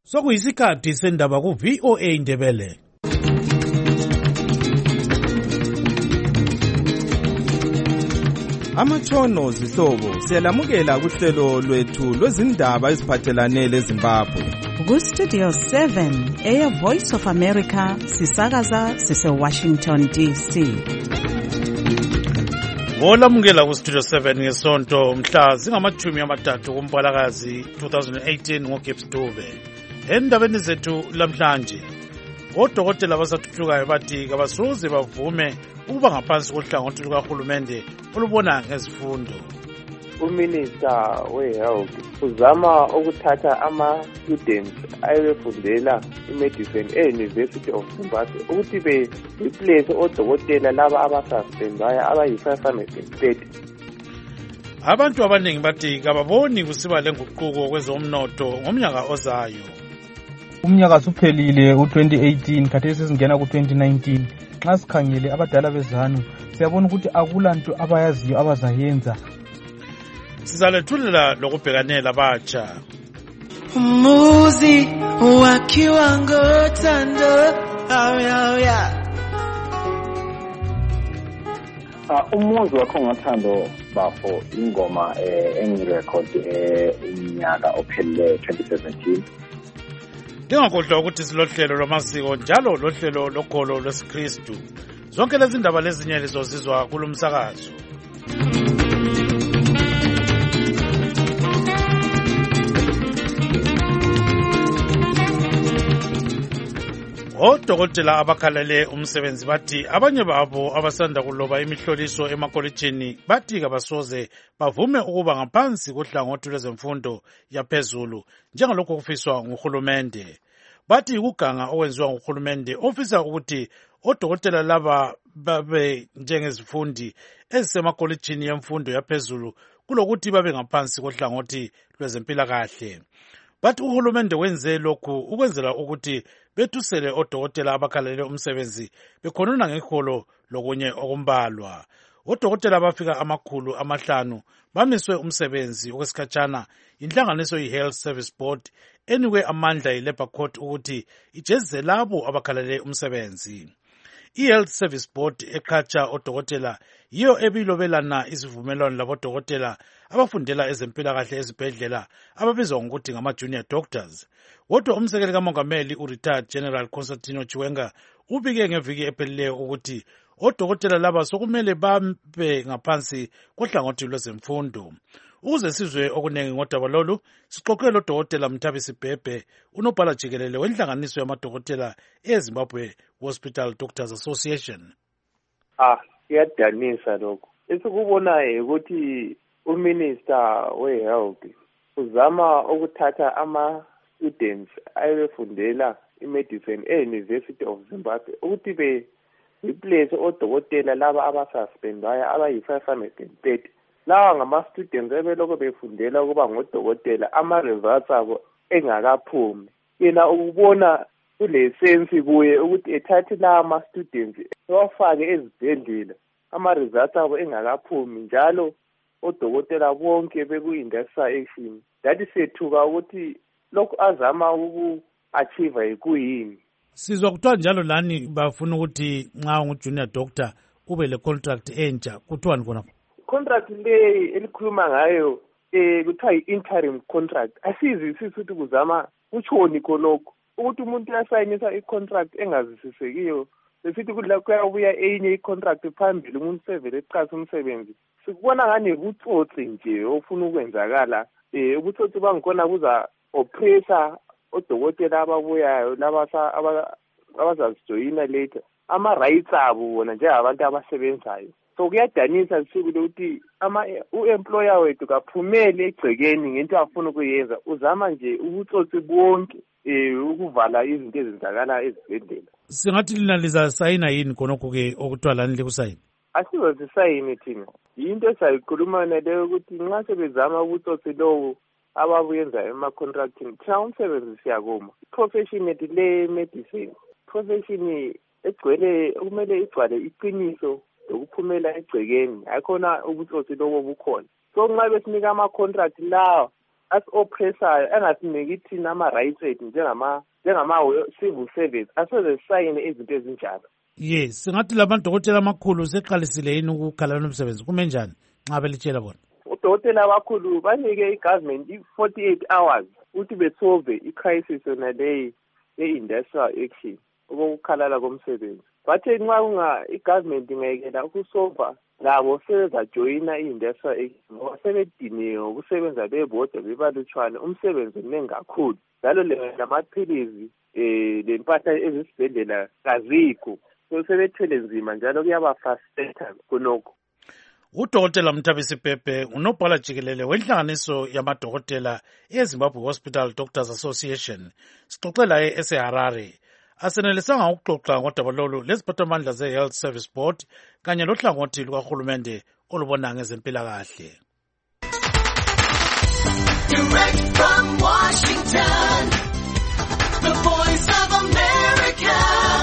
Sokuyisikhathi sendaba ku VOA Indebele. Amatshono zihlobo siyalamukela kuhlelo lwethu lwezindaba eziphathelane leZimbabwe. Ku Studio 7 Air Voice of America sisakaza sise Washington DC. Olamukela ku Studio 7 ngesonto mhla zingamajumi amathathu kuMpalakazi 2018 ngoGibbs Dube. Endabeni zethu lamhlanje odokotela abasathuthukayo bathi kabasoze bavume ukuba ngaphansi kohlangothi lukahulumende olubona ngezifundo. Uminister we-Health uzama ukuthatha ama-students ayebefundela i-medicine e-University of Zimbabwe ukuthi be-replace odokotela laba abasuspendwayo abayi-530. Abantu abaningi bathi kababoni kusiba lenguquko kwezomnotho ngomnyaka ozayo. Umnyaka suphelile u-2018 khathesi singena ku-2019. Nxa sikhangele abadala bezanu siyabona ukuthi akulanto abayaziyo abazayenza. Sizalethulela lokubhekanela batsha. Umuzi wakhiwa ngothando. Umuzi wakho ngothando bafo ingoma engirecord unyaka ophele 2017. Ndingakhohlwa ukuthi silohlelo lwamasiko njalo lohlelo lokholo lwesiKristu. Zonke lezi ndaba lezinye lizozizwa kulomsakazo. Odokotela abakhalele umsebenzi bathi abanye babo abasanda kuloba imihloliso emakolitshini bathi kabasoze bavume ukuba ngaphansi kohlangothi lwezemfundo yaphezulu njengalokho kufiswa nguhulumende. Bathi ukuganga okwenziwa nguhulumende ofisa ukuthi odokotela laba babe njengezifundi ezisemakolitshini yemfundo yaphezulu kulokuthi babe ngaphansi kohlangothi lwezempilakahle. Bathi uhulumende wenze lokhu ukwenzela ukuthi bethusele odokotela abakhalele umsebenzi bekhonona ngeholo lokunye okumbalwa. Odokotela abafika 500 bamiswe umsebenzi okwesikhatshana inhlanganiso i-Health Service Board enikwe amandla yi-Labour Court ukuthi ijezise labo abakhalele umsebenzi. I-Health Service Board eqhatsha odokotela yiyo ebilobelana isivumelwano labodokotela abafundela ezempilakahle ezibhedlela ababizwa ngokuthi ngama-junior doctors. Kodwa umsekeli kamongameli u-retired General Constantino Chiwenga ubike ngeviki ephelileyo ukuthi odokotela laba sokumele babe ngaphansi kohlangothi lwezemfundo. Ukuze sizwe okunengi ngodaba lolu, sixoxele udokotela Mthabisi Bhebhe, unobhala jikelele wenhlanganiso yamadokotela eZimbabwe Hospital Doctors Association. Kuyadanisa lokho. Esikubonayo ukuthi uminister we-Health uzama ukuthatha ama-students ayebefundela i-medicine e-University of Zimbabwe ukuthi be-replace odokotela laba abasuspendwayo abayi-530. Lawa ngama-students ebelokhu befundela ukuba ngodokotela ama-results abo engakaphumi. Yena ukubona kule sensi kuye ukuthi ethathe lawa ama-students ewafake ezibhedlela ama-results abo engakaphumi njalo odokotela bonke beku-industrial action. Dathi sethuka ukuthi lokhu azama uku-achieve yikuyini. Sizwa kuthiwa njalo lani bafuna ukuthi nxa ungu-junior doctor ube le-contract entsha kuthiwani khona? Contract le elikhuluma ngayo kuthiwa yi-interim contract. Asizwisisi ukuthi kuzama kutshoni khonokho ukuthi umuntu uyasayinisa i-contract engazwisisekiyo besithi kuyabuya enye i-contract phambili umuntu sevele eqasa umsebenzi. Sikubona ngani butsotsi nje ofuna ukwenzakala. Ubutsotsi bangikhona buza oppressor odokotela ababuyayo laba abazazijoyina later ama-rights abo bona njengabantu abasebenzayo. So kuyadanisa sibile ukuthi u-employer wethu kaphumele egcekeni ngento afuna ukuyenza uzama nje ubutsotsi bonke ukuvala izinto ezenzakala ezibhedlela. Singathi lina lizasayina yini khonokho-ke okuthiwa lani likusayina? Asizozisayini thina. Yinto esayikhuluma naleyo ukuthi nxa sebezama ubutsotsi lowo ababuyenzayo ema-contracting thina umsebenzi siyakuma. I-profession yethu le-medicine profession egcwele kumele igcwale iqiniso lokuphumela egcekeni ayikhona ubutsotsi lobo bukhona. So nxa besinika ama-contract lawa asi-oppressayo angasiniki thina ama-rights ethu njengama-civil servants asoze sisayine izinto ezinjalo. Yes, singathi lamadokotela amakhulu seqalisile yini ukukhala nomsebenzi kume njani nxa belitshela bona? Udokotela abakhulu banike i-government 48 hours ukuthi besolve i-crisis yona leyi ye-industrial action ukukhalala komsebenzi. Bathe nxa i-government ingayekela ukusolva labo sebezajoyina i-industrial action ngoba sebediniwe ukusebenza bebodwa bebalutshwane umsebenzi mningi kakhulu njalo lamaphilizi lempahla ezisibhedlela kazikho so sebethele nzima njalo kuyabafrustata khonokho. Udokotela Mthabisi Pepe unobhala jikelele wenhlanganiso yamadokotela eZimbabwe Hospital Doctors Association. Sixoxe laye eseHarare. Asenelisanga ukuxoxa ngodaba lolu leziphathamandla ze-Health Service Board kanye lohlangothi lukahulumende olubona ngezempilakahle. Direct from Washington, the Voice of America,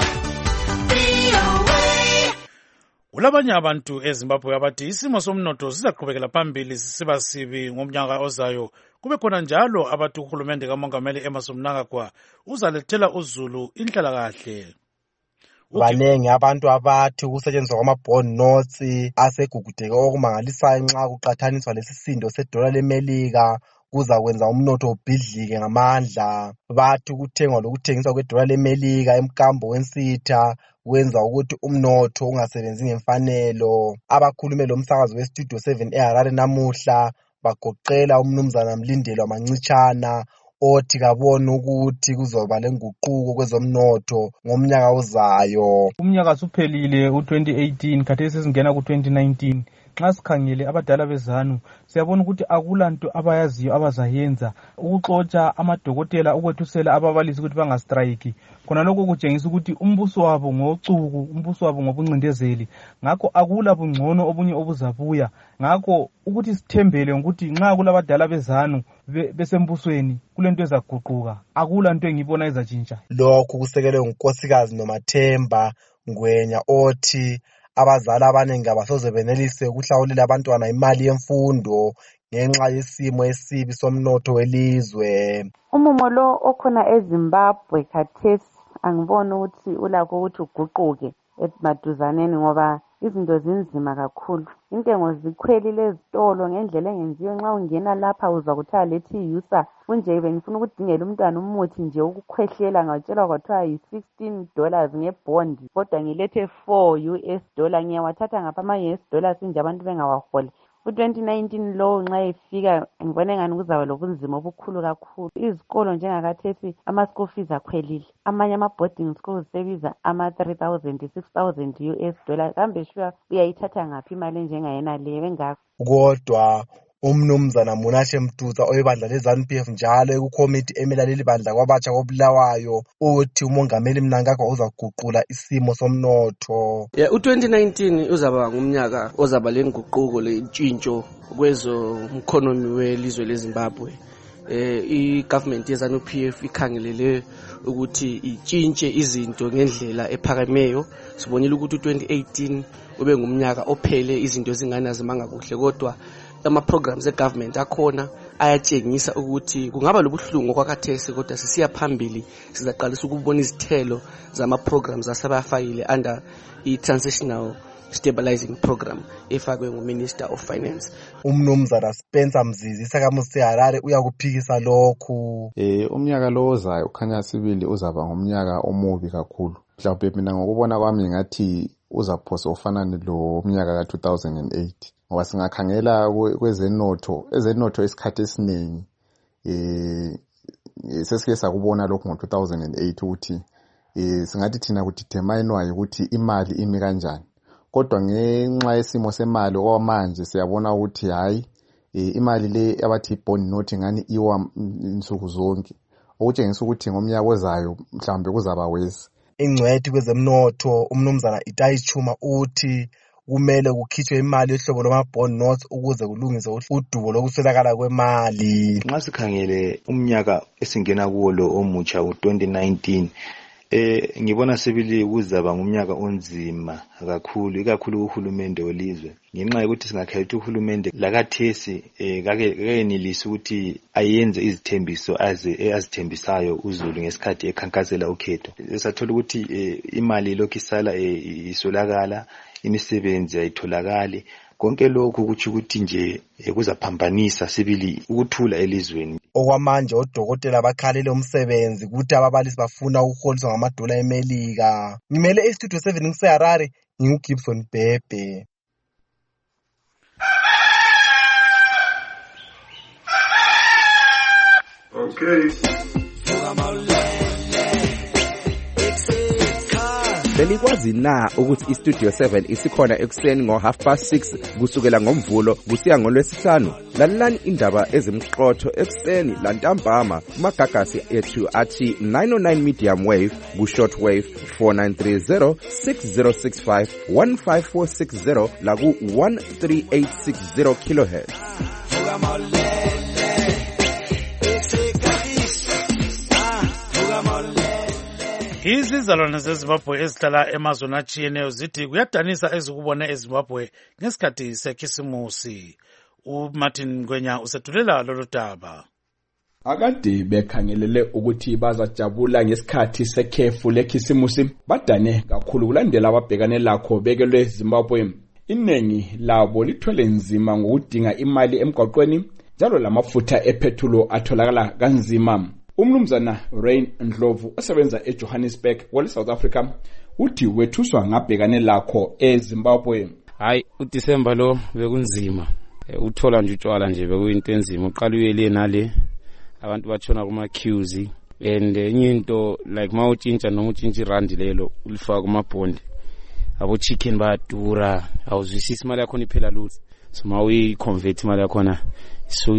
VOA. Kulabanye abantu eZimbabwe abathi isimo somnotho sizaqhubekela phambili sisiba sibi ngomnyaka ozayo. Kube khona njalo abathi uhulumende kaMongameli Emmerson Mnangagwa uzalethela uzulu inhlalakahle. Banengi abantu abathi ukusetshenziswa kwama-bond notes asegugudeke okumangalisayo nxa kuqathaniswa lesisindo sedola lemelika kuzakwenza umnotho ubhidlike ngamandla. Bathi ukuthengwa lokuthengiswa kwedola lemelika emkambo wensitha wenza ukuthi umnotho ungasebenzi ngemfanelo. Abakhulume lomsakazo weStudio 7 eHarare namuhla bagoqela umnumzana Mlindelwa Mancitshana othi kabone ukuthi kuzoba lenguquko kwezomnotho ngomnyaka ozayo. Umnyaka suphelile u-2018 khathesi singena ku-2019. Nxa sikhangele abadala bezanu siyabona ukuthi akulanto abayaziyo abazayenza ukuxotsha amadokotela ukwethusela ababalisi ukuthi bangastrike. Khona lokho kutshengisa ukuthi umbuso wabo ngocuku, umbuso wabo ngobuncindezeli. Ngakho akula bungcono obunye obuzabuya. Ngakho ukuthi sithembele ukuthi nxa kulabadala bezanu besembusweni kulento ezaguquka. Akula nto engibona izatshintsha. Lokhu kusekelwe ngunkosikazi Nomathemba Ngwenya othi abazali abaningi abasoze benelise ukuhlawulela abantwana imali yemfundo ngenxa yesimo esibi somnotho welizwe. Umumo lo okhona eZimbabwe khathesi angiboni ukuthi ulakho ukuthi uguquke emaduzaneni ngoba izinto zinzima kakhulu. Intengo zikhwelile ezitolo ngendlela engenziwe. Nxa ungena lapha uzwa kuthiwa lethi yusa kunje bengifuna ukudingela umntwana umuthi nje ukukhwehlela ngatshelwa kwathiwa $16 ngebond kodwa ngilethe $4 ngiyawathatha ngapha ama-US nje abantu bengawaholi. U-2019 lo nxa efika ngibona engani kuzaba lobunzima obukhulu kakhulu. Izikolo njengakathesi ama-school fees akhwelile. Amanye ama-boarding schools sebiza ama-$3,000 $6,000 kambe shuwa uyayithatha ngaphi imali enjengayena leyo bengakho. Kodwa umnumzana Munashe Mtuza oyebandla leZANU-PF njalo ekukomiti emela leli bandla kwabatsha koBulawayo uthi umongameli Mnangagwa uzaguqula isimo somnotho. U-2019 uzaba ngumnyaka ozaba lenguquko lentshintsho kwezomkhonomi welizwe leZimbabwe. I-government yeZANU-PF ikhangelele ukuthi itshintshe izinto ngendlela ephakameyo. Sibonile ukuthi u-2018 ube ngumnyaka ophele izinto zingana zimanga kuhle kodwa ama-programs e-government akhona ayatshengisa ukuthi kungaba lobuhlungu kwakathesi kodwa sisiya phambili sizaqalisa ukubona izithelo zama-programs asebafakile under i-transitional stabilizing program efakwe nguMinister of Finance. Umnumzana Spencer Mzizi sakamuzi seHarare uyakuphikisa lokhu. Umnyaka lo ozayo ukhanya sibili uzaba ngumnyaka omubi kakhulu. Mhlawumbe mina ngokubona kwami ngathi uzaphosa ufanane lo umnyaka ka-2008 ngoba singakhangela kwezenotho isikhathi esiningi sesike sakubona lokhu ngo-2008 ukuthi singathi thina kudeterminwa ukuthi imali imi kanjani. Kodwa ngenxa yesimo semali okwamanje siyabona ukuthi hayi imali le abathi bond note ngani iwa insuku zonke okutshengisa ukuthi ngomnyaka ozayo mhlawumbe kuzaba wesi. Ingcwethi kwezemnotho umnumzana Itayi Chuma uthi kumele kukhitshwe imali yohlobo lwama-bond notes ukuze kulungiswe udubo lokuswelakala kwemali. Nxa sikhangele umnyaka esingena kuwo lo omutsha u-2019 ngibona sebili kuzaba ngumnyaka onzima kakhulu ikakhulu uhulumende welizwe ngenxa yokuthi singakhetha uhulumende lakathesi kakenilisa ukuthi ayenze izithembiso azithembisayo uZulu ngesikhathi ekhankasela ukhetho. Sathola ukuthi imali lokhu isala isolakala, imisebenzi ayitholakali. Konke lokhu kuthi ukuthi nje kuzaphambanisa sibili ukuthula elizweni. Okwamanje odokotela bakhalele umsebenzi ukuthi ababalisi bafuna ukuholiswa ngamadola eMelika. Ngimele iStudio 7 ngiseHarare, nginguGibson Bhebhe. Okay. Belikwazi na ukuthi iStudio 7 isikhona ekuseni ngo6:30 kusukela ngoMvulo kusiya ngoLwesihlanu? Lalelani indaba ezimqotho ekuseni lantambama kumagagasi ethu athi 909 medium wave ku-short wave 4930 6065 15460 la ku-13860 kHz. Izizalwane zeZimbabwe ezihlala emazweni atshiyeneyo zithi kuyadanisa ezikubona eZimbabwe ngesikhathi sekhisimusi. uMartin Ngwenya usethulela lolu daba. Akade bekhangelele ukuthi bazajabula ngesikhathi sekhefu lekhisimusi badane kakhulu kulandela ababhekane lakho bekelwe Zimbabwe. Inengi labo lithwele nzima ngokudinga imali emgwaqweni njalo lamafutha epetrol atholakala kanzima. Umnumzana Rain Ndlovu osebenza eJohannesburg South Africa uthi wethuswa ngabhekane lakho eZimbabwe. Hayi uDecember lo bekunzima. Uthola nje utshwala nje bekuyinto enzima. Uqala uyele nale abantu batshona kuma queues and enye into like mawutshintsha noma utshintsha irandi lelo ulifaka kuma bond. Abo chicken badura. Awuzwisisi imali yakho iphela lutho. So mawi convert imali yakho so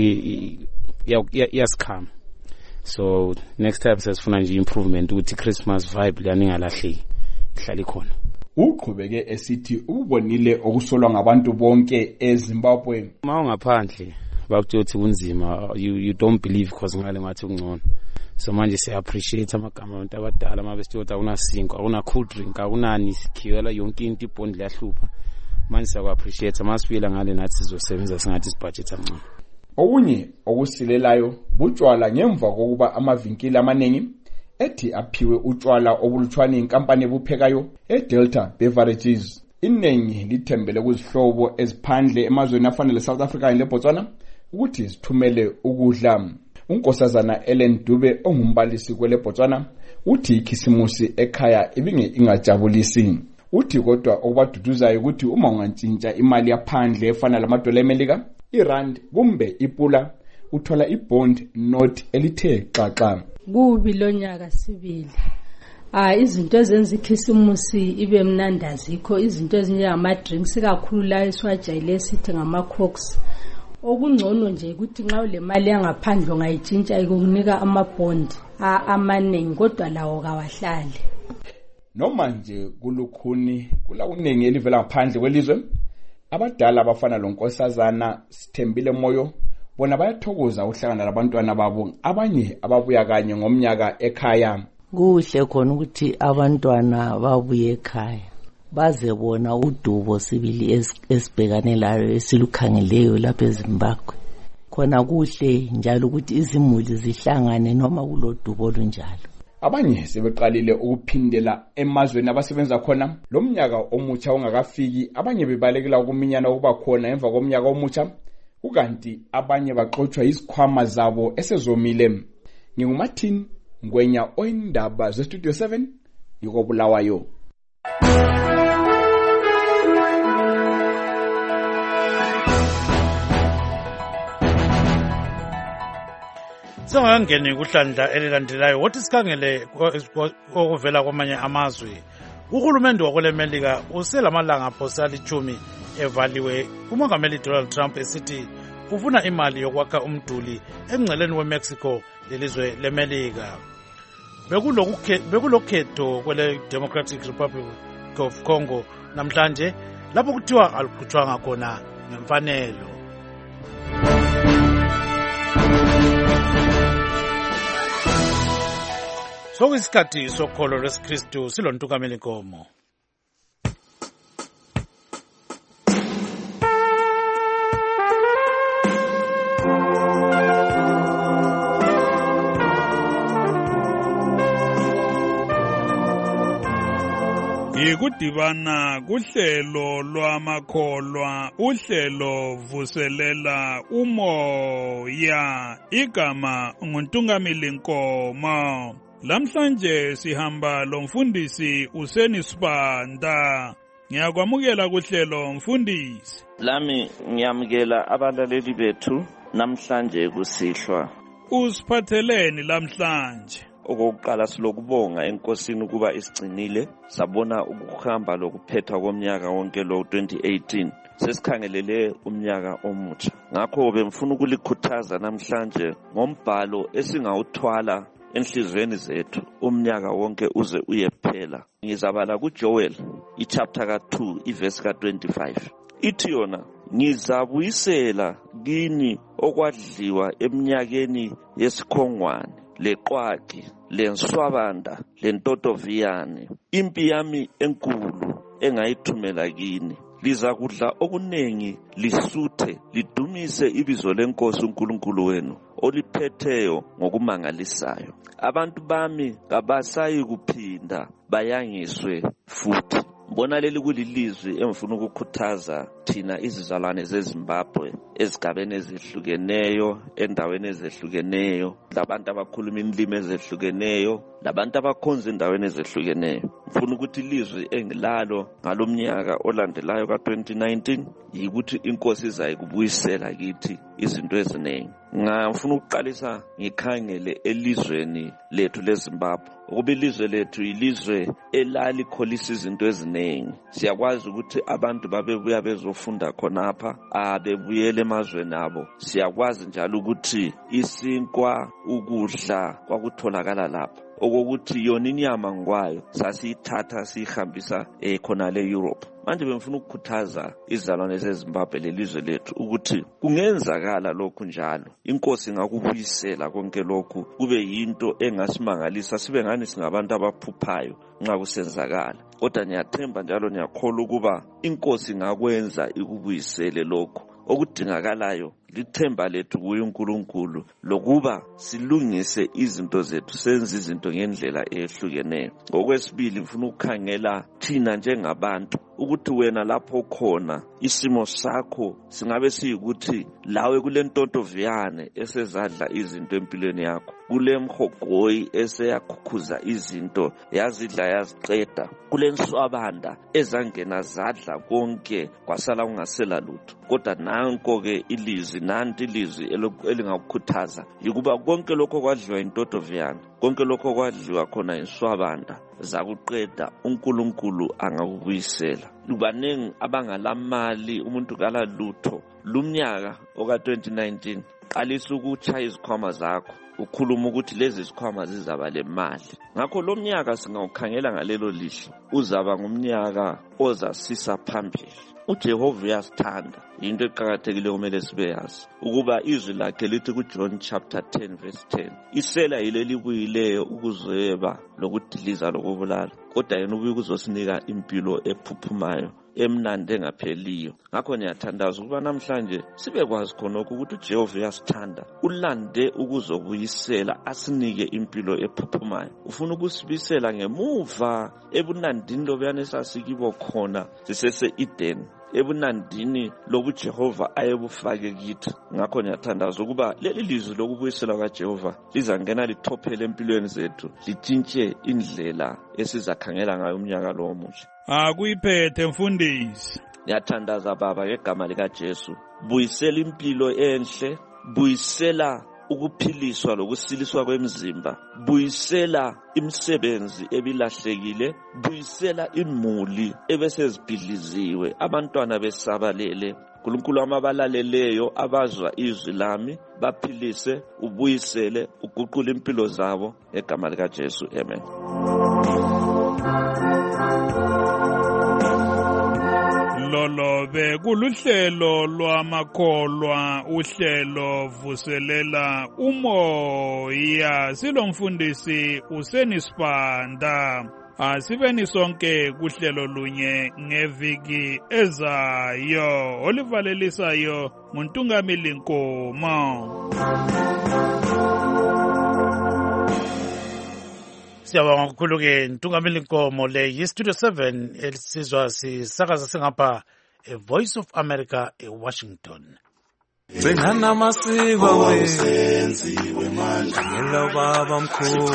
yaskam. So next time sesifuna nje improvement ukuthi Christmas vibe lani ngalahleki ihlali khona. Uqhubeke esithi ubonile okusolwa ngabantu bonke eZimbabwe. Mawungaphandle bakuthi kunzima you don't believe because ngale ngathi ungcono. So manje siya appreciate amagama abantu abadala mabesithi akuna sinko akuna cool drink akunani sikhiwela yonke into ibond liyahlupha. Manje siya appreciate masifika ngale nathi sizosebenza singathi isibudget angcono. Okunye okusilelayo butshwala ngemva kokuba amavinkili amaningi ethi aphiwe utshwala obuluthwana inkampani ebuphekayo eDelta Beverages. Inengi lithembele kuzihlobo eziphandle emazweni afana leSouth Africa leBotswana ukuthi sithumele ukudla. Unkosazana Ellen Dube ongumbalisi kweleBotswana uthi ikhisimusi ekhaya ibinge ingajabulisi. Uthi kodwa okubaduduzayo ukuthi uma ungantshintsha imali yaphandle efana lamadola eMelika irand kumbe ipula uthola ibond note elithe xaxa. Kubi lonyaka sibili. Izinto ezenza ikhisimusi ibe mnandazi ikho izinto ezinjengama drinks kakhulu la esiwajayile sithi ngama cokes. Okungcono nje ukuthi nxa ule mali yangaphandle ungayitshintsha ikunika amabond amaningi kodwa lawo kawahlali. Noma nje kulukhuni kula unengi elivela ngaphandle kwelizwe. Abadala abafana lonkosazana Sithembile Moyo bona bayathokoza uhlangana labantwana babo abanye ababuya kanye ngomnyaka ekhaya. Kuhle khona ukuthi abantwana babuye ekhaya baze bona udubo sibili esibhekane layo esilukhangeleyo lapha eZimbabwe. Khona kuhle njalo ukuthi izimuli zihlangane noma kulodubo lunjalo. Abanye sebeqalile ukuphindela emazweni abasebenza khona lo mnyaka omutsha ongakafiki. Abanye bebalekela ukuminyana ukuba khona emva komnyaka omutsha ukanti abanye baxoxwa izikhwama zabo esezomile. NginguMartin Ngwenya oyindaba zeStudio 7 yokobulawayo. Singangeni kuhlandla elilandelayo wothi sikhangele okuvela kwamanye amazwe. Uhulumende wakwelemelika uselamalanga phosali 10 evaliwe. Umongameli Donald Trump esithi ufuna imali yokwakha umduli engceleni weMexico lelizwe lemelika. Bekulokhetho kwele Democratic Republic of Congo namhlanje lapho kuthiwa alukhutshwanga khona ngemfanelo. Sokuyisikhathi sokholo lwesikristu silontukamela inkomo. Yikudibana kuhlelo lwamakholwa, uhlelo vuselela umoya, igama nguNtungameli Nkomo. Lamhlanje sihamba lomfundisi Useni Sibanda. Ngiyakwamukela kuhlelo mfundisi. Lami ngiyamukela abalaleli bethu namhlanje kusihlwa. Usiphatheleni lamhlanje? Okokuqala silokubonga enkosini ukuba isigcinile sabona ukuhamba lokuphethwa komnyaka wonke lo 2018. Sesikhangelele umnyaka omutsha. Ngakho bemfuna ukulikhuthaza namhlanje ngombhalo esingawuthwala enhlizweni zethu umnyaka wonke uze uyephela. Ngizabala kuJoel ichapter ka2 iverse ka25. Ithi yona, ngizabuyisela kini okwadliwa eminyakeni yesikhongwane, leqwagi, lenswabanda, lentotoviyane, impi yami enkulu engayithumela kini. Liza kudla okunengi, lisuthe, lidumise ibizo lenkosi uNkulunkulu wenu oliphetheyo ngokumangalisayo. Abantu bami kabasayi kuphinda bayangiswe futhi. Mbona leli kulilizwi emfuna ukukhuthaza thina izizalwane zeZimbabwe ezigabeni ezihlukeneyo, endaweni ezihlukeneyo, labantu abakhuluma indimi ezihlukeneyo, labantu abakhonza endaweni ezihlukeneyo. Mfuna ukuthi ilizwi engilalo ngalomnyaka olandelayo ka2019 yikuthi inkosi izayikubuyisela kithi izinto eziningi. Ngifuna ukuqalisa ngikhangele elizweni lethu leZimbabwe. Ukuba ilizwe lethu ilizwe elalikholisa izinto eziningi. Siyakwazi ukuthi abantu babebuya bezofunda khonapha, bebuyele emazweni abo. Siyakwazi njalo ukuthi isinkwa, ukudla kwakutholakala lapha. Okokuthi yona inyama ngwayo sasiyithatha siyihambisa khona le-Europe. Manje bemfuna ukukhuthaza izizalwane zeZimbabwe lelizwe lethu ukuthi kungenzakala lokhu njalo. Inkosi ingakubuyisela konke lokhu kube yinto engasimangalisa, sibe ngani singabantu abaphuphayo nxa kusenzakala. Kodwa ngiyathemba njalo ngiyakholwa ukuba inkosi ingakwenza ikubuyisele lokhu. Okudingakalayo lithemba lethu kuye uNkulunkulu lokuba silungise izinto zethu, senze izinto ngendlela ehlukeneyo. Ngokwesibili ngifuna ukukhangela thina njengabantu ukuthi wena lapho khona isimo sakho singabe siyikuthi lawe kule ntontoviyane esezadla izinto empilweni yakho, kule mhogoyi eseyakhukhuza izinto yazidla yaziqeda, kule nswabanda ezangena zadla konke kwasala kungasela lutho. Kodwa nanko-ke ilizwi, nanti ilizwi elingakukhuthaza yikuba konke lokho kwadliwa intotoviyane, konke lokho kwadliwa khona inswabanda zakuqeda, uNkulunkulu angakubuyisela. Lubanengi abangalamali, umuntu kala lutho. Lumnyaka oka2019 qalisa ukutshaya izikhwama zakho, ukhuluma ukuthi lezi zikhwama zizaba lemali. Ngakho lo mnyaka singawukhangela ngalelo lihlo uzaba ngumnyaka ozasisa phambili. uJehova uyasithanda. Into eqhakathekile kumele sibeyazi ukuba izwi lakhe lithi kuJohn chapter 10 verse 10, isela yileli buyileyo ukuzeba lokudiliza lokubulala, kodwa yena ubuye ukuzosinika impilo ephuphumayo emnandi engapheliyo. Ngakho ngiyathandaza ukuba namhlanje sibekwazi khonokho ukuthi uJehova uyasithanda, ulande ukuzobuyisela asinike impilo ephuphumayo. Ufuna ukusibisela ngemuva ebunandini lobuyane sasikibo khona sisese Eden, ebunandini lobu Jehova ayebufake kithi. Ngakho ngiyathandaza ukuba leli lizwi lokubuyisela kaJehova lizangena lithophele empilweni zethu, litshintshe indlela esizakhangela ngayo umnyaka lo omusha. Akuyiphethe mfundisi. Ngiyathandaza Baba ngegama likaJesu, buyisela impilo enhle, buyisela ukuphiliswa lokusiliswa kwemzimba, buyisela imisebenzi ebilahlekile, buyisela imuli ebesezibhidliziwe, abantwana besabalele. uNkulunkulu amabalaleleyo abazwa izwi lami baphilise, ubuyisele, uguqule impilo zabo ngegama likaJesu. Amen. Lolo bekuluhlelo lwamakholwa uhlelo vuselela umoya silomfundisi uSenisibanda. Asibeni sonke kuhlelo lunye ngeviki ezayo olivalelisayo nguNtungamili Nkomo. Siyabonga kakhulu ke Ntungamili Nkomo. Le yiStudio 7 elisizwa sisakaza singapha Voice of America eWashington. Sengana amasiko wenziwe manje ngelo baba mkhulu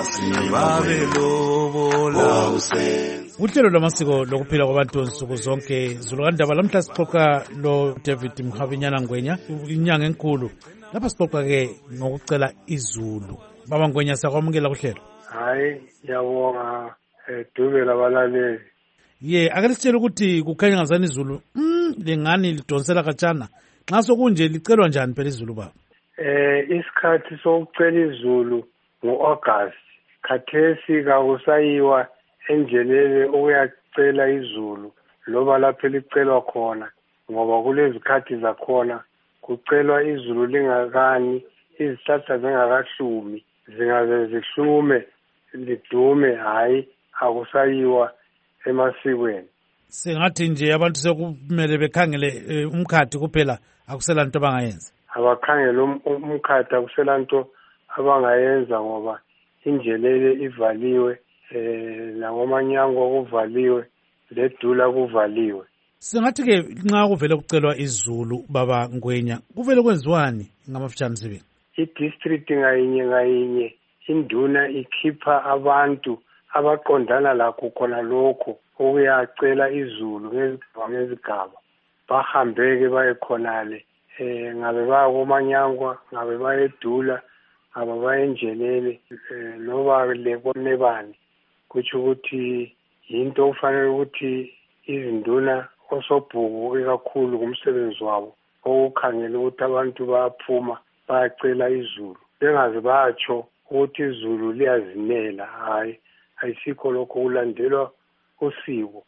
babelobola Uhlelo lwamasiko lokuphila kwabantu nsuku zonke Zulukandaba lamhla sixoxa lo David Mhavinyana Ngwenya inyanga enkulu. Lapha sixoxa ke ngokucela izulu. Baba Ngwenya siyakwamukela kuhlelo. Hayi yabonga dube labalaleli. Ake sitshele ukuthi kukhanya ngazani izulu lengani lidonsela khatshana. Nxa sokunje licelwa njani phela izulu baba? Isikhathi sokucela izulu ngo-August. Khathesi kakusayiwa endleleni ukuyacela izulu loba lapho licelwa khona ngoba kulezikhathi zakhona kucelwa izulu lingakani, izihlahla zingakahlumi, zingaze zihlume lidume. Hayi akusayiwa emasikweni. Singathi nje abantu sekumele bekhangele umkhathi kuphela, akusela into abangayenza. Abakhangele umkhathi akusela into abangayenza ngoba indlelele ivaliwe, nangomanyango kuvaliwe, ledula kuvaliwe. Singathi ke nxa kuvele kucelwa izulu baba Ngwenya kuvele kwenziwani ngamafutshane sibili? I-district ngayinye induna ikhipha abantu abaqondana lakho khona lokho ukuyacela izulu ngezigaba. Bahambeke baye khonale, ngabe baya komanyangwa, ngabe bayedula, ngabe bayenjelele, loba lebonebani. Kutsho ukuthi yinto ufanele ukuthi izinduna osobhuku ikakhulu kumsebenzi wabo okukhangela ukuthi abantu bayaphuma bayacela izulu. Bengaze batsho ukuthi izulu liyazimela. Hayi ayisikho lokho kulandelwa usiko.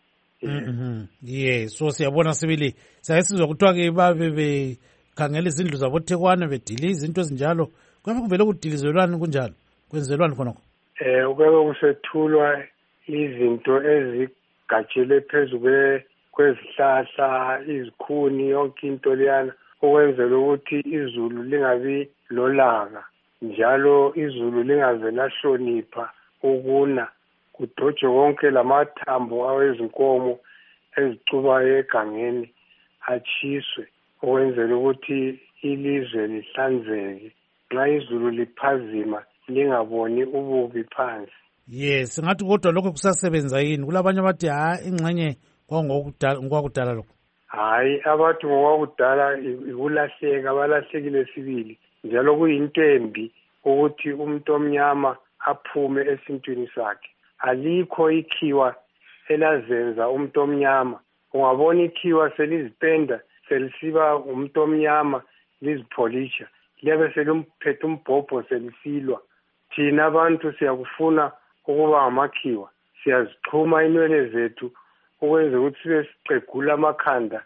So siyabona sibili sayisizwa kuthiwa ke babe bekhangela izindlu zabo Thekwane bediliza into ezinjalo. Kwabe kuvele kudilizelwana kunjalo. Kwenzelwana khonokho? Ukube kusethulwa izinto ezigatshele phezulu kwezihlahla, izikhuni, yonke into leyana ukwenzela ukuthi izulu lingabi lolaka, njalo izulu lingaze lahlonipha ukuna, kudojwe konke lamathambo awezinkomo ezicubayo egangeni atshiswe ukwenzela ukuthi ilizwe lihlanzeke. Nxa izulu liphazima lingaboni ububi phansi. Singathi kodwa lokho kusasebenza yini? Kulabanye abathi ingxenye kwakudala lokho. Hayi abathi ngokwakudala ikulahleka, balahlekile sibili. Njalo kuyinto embi ukuthi umuntu omnyama aphume esintwini sakhe. Alikho ikhiwa elazenza umuntu omnyama. Ungabona ikhiwa selizipenda selisiba umuntu omnyama lizipholisha, liyabe selimphethe umbhobho selisilwa. Thina abantu siyakufuna ukuba ngamakhiwa, siyazixhuma inwele zethu ukwenza ukuthi sibe siqegula amakhanda,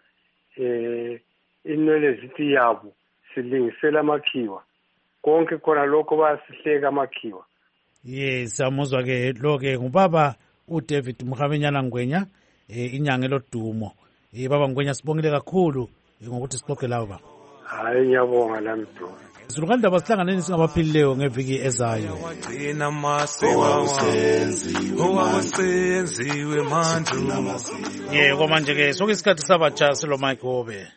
inwele zithi yabo silingisela amakhiwa. Konke khona lokho bayasihleka amakhiwa. Siyamuzwa ke lo ke ngubaba uDavid Mhavinyana Ngwenya inyanga elodumo. Baba Ngwenya sibongile kakhulu ngokuthi sixoxe lawo baba. Hayi ngiyabonga lami Dona. Zulukandaba sihlanganeni singabaphilileyo ngeviki ezayo. Wagcina amasiko owasenziwe manje. Manje ke sokuyisikhathi sabatsha silo Mike Hobe.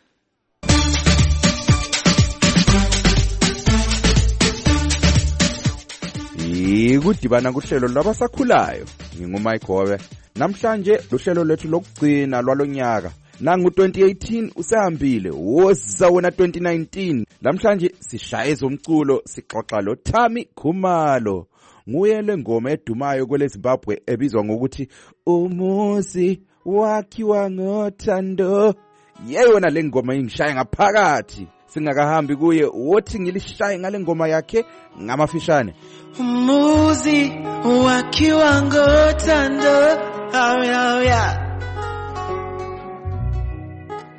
Kudibana kuhlelo lwabasakhulayo nginguMike Hobe. Namhlanje luhlelo lethu lokugcina lwalonyaka. Nangu 2018 usehambile, woza wena 2019. Namhlanje sishaya ezomculo sixoxa lo Thami Khumalo. Nguye lengoma edumayo kwele Zimbabwe ebizwa ngokuthi Umuzi wakhiwa ngothando. Yeyona lengoma ingishaya ngaphakathi. Singakahambi kuye wothi ngilishaye ngale ngoma yakhe ngamafishane. Umuzi wakhiwa ngothando.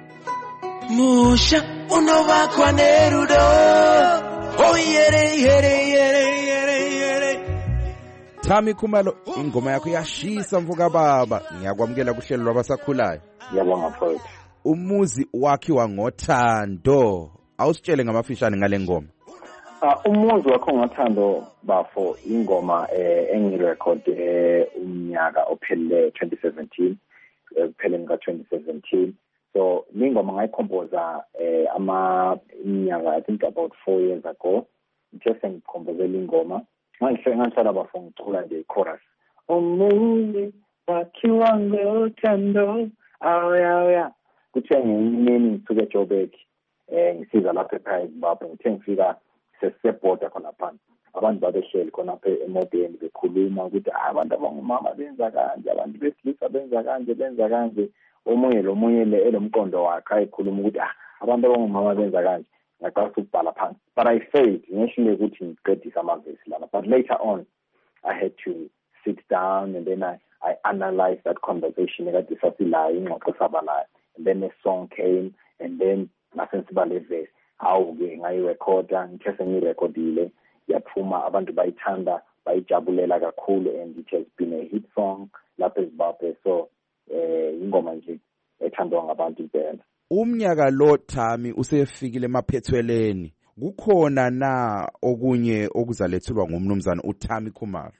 musha unobakwa nerudo. Oh yere yere yere yere yere. Thami Khumalo, ingoma yakho yashisa mvuka baba. Ngiyakwamukela kuhlelo lwabasakhulayo. Ngiyabonga mfowethu. Umuzi wakhiwa ngothando. Awusitshele ngamafishane ngale ngoma. Umuzi wakho ngothando bafo ingoma engirecord umnyaka ophele 2017 kupheleni ka 2017. So ingoma ngayicomposa iminyaka I think about 4 years ago. Just ngicomposela ingoma. Ngihlala bafo ngicula nje chorus. Umuzi wakhiwa ngothando. Awya. Kuthiwa ngiyimini ngisuke eJoburg. Ngisiza lapha ekhaya eZimbabwe. Ngithe ngifika sesebhoda khona phansi. Abantu babehleli khona apha emotweni bekhuluma ukuthi abantu abangumama benza kanje, abantu besilisa benza kanje. Omunye lomunye elomqondo wakhe ayikhuluma ukuthi abantu abangumama benza kanje. Ngaqala ukubhala phansi. But I failed. Ngisho ukuthi ngiqedisa amavesi lana. But later on I had to sit down and then I analyzed that conversation ekade sasilayo ingxoxo sabalayo. And then a song came and then nasensibale verse. Awuke ngayirecorda ngithe sengirecordile yaphuma abantu bayithanda bayijabulela kakhulu and it has been a hit song lapha eZimbabwe. So ingoma nje ethandwa ngabantu impela. Umnyaka lo Thami usefikile emaphethweleni. Kukhona na okunye okuzalethulwa ngumnumzana uThami Khumalo?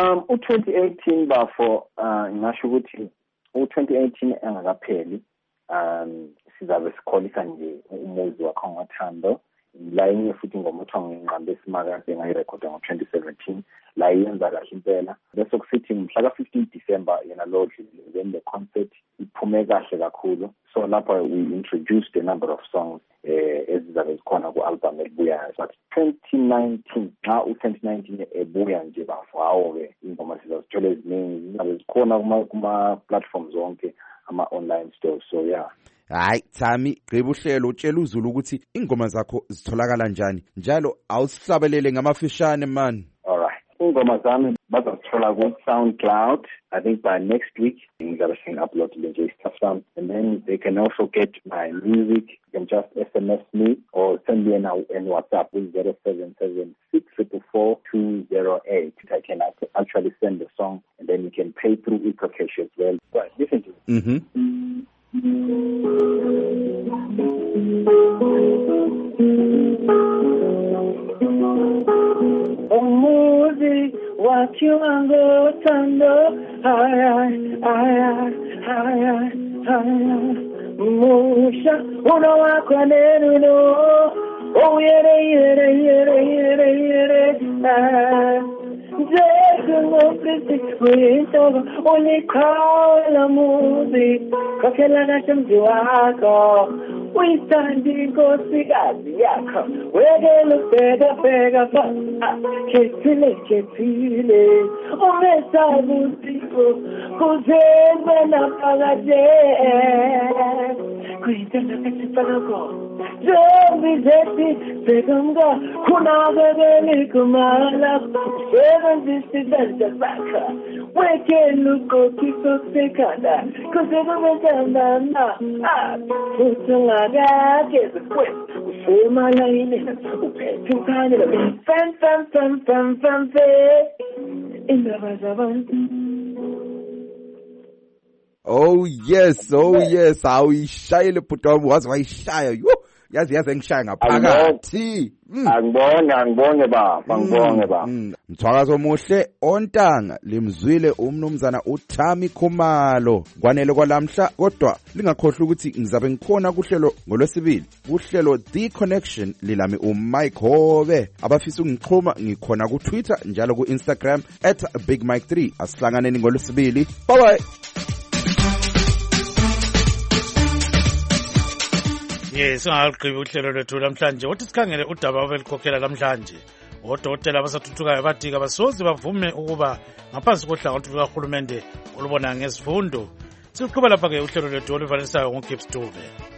U2018 bafo ngisho ukuthi u2018 engakapheli sizabe sikholisa nje umuzi wakho ngothando. La yenye futhi ingoma ethiwa nginqambe esimakazi ngayirekhoda ngo2017 la yenza kahle impela. Bese kusithi mhla ka15 December yena lo then the concert iphume kahle kakhulu. So lapha we introduced a number of songs ezizabe zikhona ku-album elibuyayo. But 2019 xa u2019 ebuya nje bafo hawo-ke ingoma sizazithola eziningi zizabe zikhona kuma-platforms zonke ama-online stores. So yeah. Hayi Thami, gqiba uhlelo utshela uZulu ukuthi ingoma zakho zitholakala njani. Njalo awusihlabelele ngamafishane man. Alright. Ingoma zami bazazithola ku-SoundCloud. I think by next week ngizabe upload nje stuff. And then they can also get my music. You can just SMS me or send me an WhatsApp with 0776444208. I can actually send the song and then you can pay through eCash as well. But listen to it. Umuzi wakhiwa ngothando. Musha unowakwa nerudo. Oh yere. Jesu Kristo unikhala muzi kokhela kahle mzi wakho uyithanda inkosikazi yakho wekela ubheka khethile ungesabi uThixo kuzenze naphakade kuyithanda kaThixo lakho Zombie zethi bekumka kunakekeli kumala sebenzisizatha sakha wekela uqoqiso sekhala kusebenza uthungakake zikwethu usemalayini uphethe ukhanela fan indaba zabantu. Oh yes, awuyishayile bhuti wami wazi wayishaya yo yazi engishaya ngaphakathi. Angibonge baba. Mthwakazo omuhle ontanga limzwile umnumzana uThami Khumalo. Kwanele kwalamhla kodwa lingakhohlwa ukuthi ngizabe ngikhona kuhlelo ngolwesibili. Kuhlelo The Connection lilami uMike Hobe. Abafisa ungixhuma ngikhona ku Twitter njalo ku Instagram @BigMike3. Asihlanganeni ngolwesibili. Bye bye. Singaqhibi uhlelo lwethu namhlanje wothi sikhangele udaba obelikhokhela namhlanje. Odokotela abasathuthukayo bathi abasoze bavume ukuba ngaphansi kohlangothi lukahulumende olubona ngezifundo. Siqhubeka lapha ke uhlelo lwethu oluvalisayo ngoGibbs Dube.